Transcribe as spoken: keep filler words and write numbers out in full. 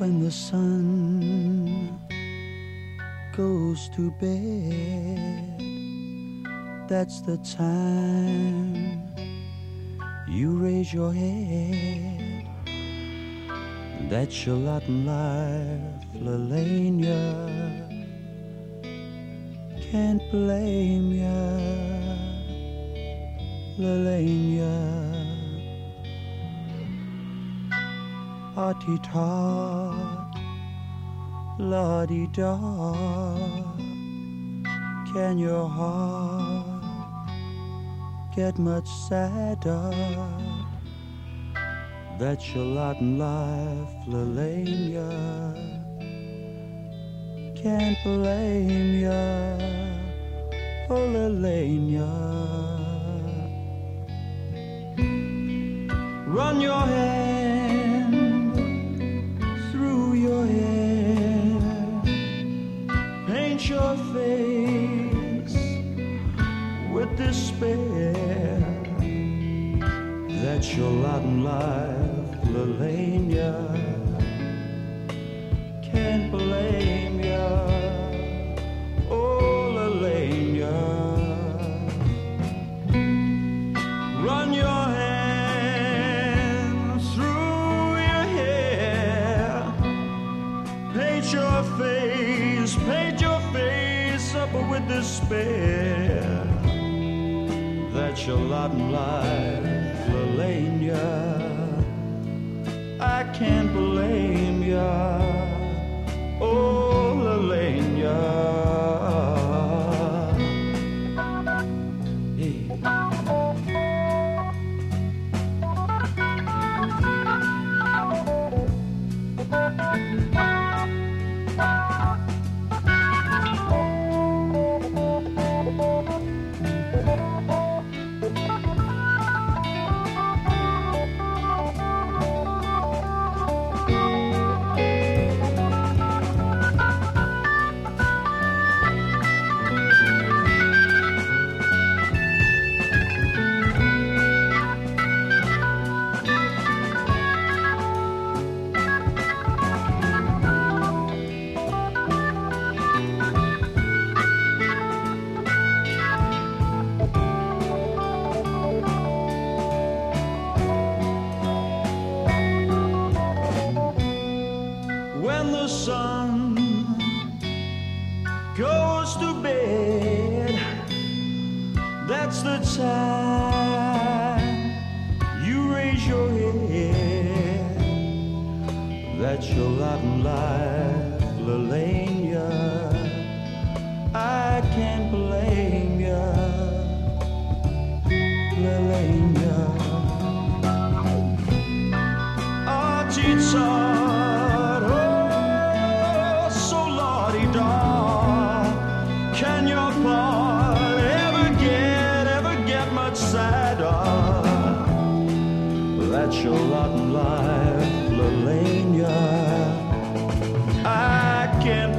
when the sun goes to bed, that's the time you raise your head. That's your lot in life, Lelania. Can't blame ya, Lelania. Hearty-tot, la-di-da. Can your heart get much sadder? That's your lot in life, Lelania. Can't blame ya, oh Lelania. Run your hand through your hair, paint your face with despair. That's your lot in life, Lelania. Can't blame ya, oh Lelania. Run your hand through your hair, paint your face, paint your face up with despair. That's your lot in life, Lelania. I can't blame ya, oh Lelania. Hey. When the sun goes to bed, that's the time you raise your head. That's your lot in life, Lelania. I can't blame ya, Lelania. Hearty-tot, oh, so la-di-da. Can your part ever get, ever get much sadder? That's your lot in life, Lelania. I can't